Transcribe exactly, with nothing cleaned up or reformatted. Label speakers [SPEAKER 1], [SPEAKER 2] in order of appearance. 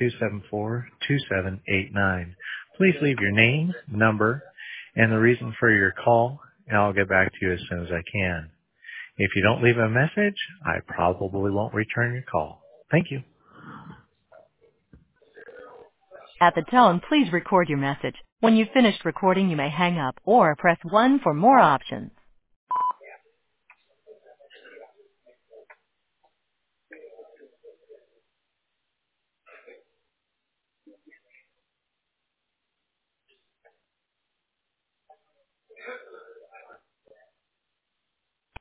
[SPEAKER 1] two seven four, two seven eight nine. Please leave your name, number, and the reason for your call, and I'll get back to you as soon as I can. If you don't leave a message, I probably won't return your call. Thank you.
[SPEAKER 2] At the tone, please record your message. When you've finished recording, you may hang up or press one for more options.